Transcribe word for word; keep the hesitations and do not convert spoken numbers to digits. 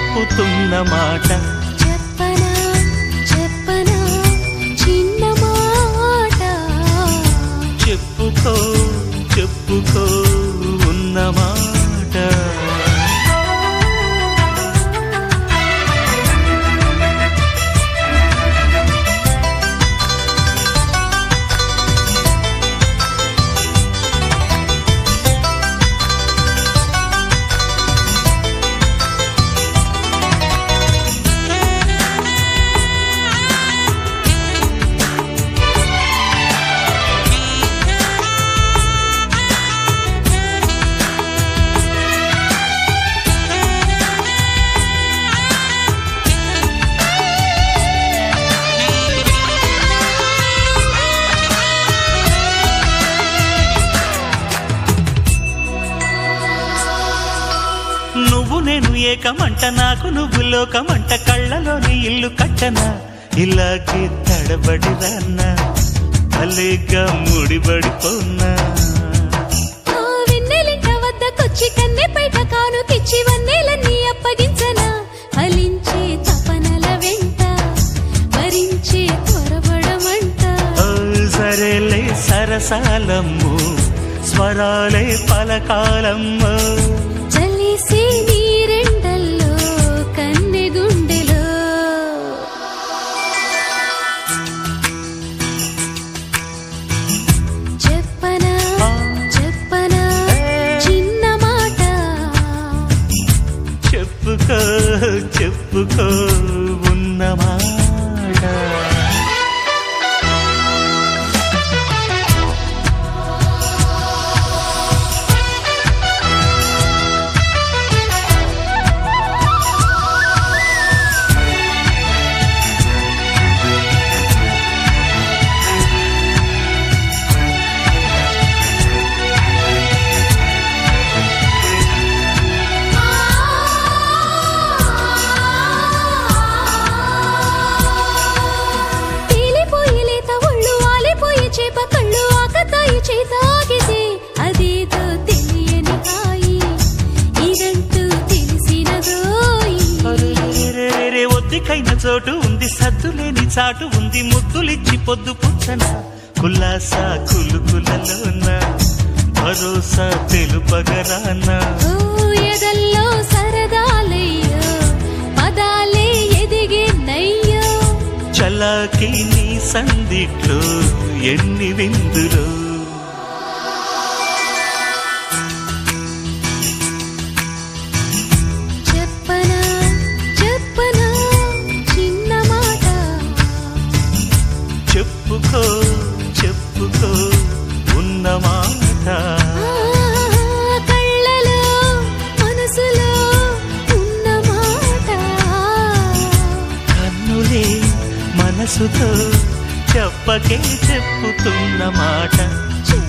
చెప్పుతున్న మాట. చెప్పనా చెప్పనా చిన్న మాట, చెప్పుకో చెప్పుకో ఉన్న మాట. నువ్వు నేను ఏకమంట, నాకు నువ్వు లోకమంట, కళ్ళలోని ఇల్లు కట్టనా ఇలాగే తడబడి రాన్నా, అలేగా ముడిబడిపోన్నా. వెన్నెలింట వద్దకొచ్చి కన్నె పైట కానుకిచ్చి వన్నెలన్నీ అప్పగించనా, ఫలించే తపనల వెంట భరించే త్వరపడమంట. సరేలే సరసాలమ్ము స్వరాలే పలకాలమ్ము, చలిసే నీరెండల్లో కన్నె గుండెలో. చెప్పనా చెప్పనా చిన్న మాట, చెప్పుకో చెప్పుకో ఉన్న మాట. ఒద్దికైన చోటు ఉంది, సద్దులేని చాటు ఉంది, ముద్దులిచ్చి పొద్దు పుచ్చన కుల్లాసా కులుకులలోన భరోసా తెలుపగరానా. ఎదల్లో సరదాలయ్యో పదాలే ఎదిగే నయ్యో, చలాకి నీ సందిట్లో ఎన్ని విందులో. చెప్పనా చెప్పనా చిన్న మాట, చెప్పుకో చెప్పుకో ఉన్న మాట. కళ్ళలో మనసులో ఉన్న మాట, కన్నులే మనసుతో చెప్పకే చెప్పుతున్న మాట.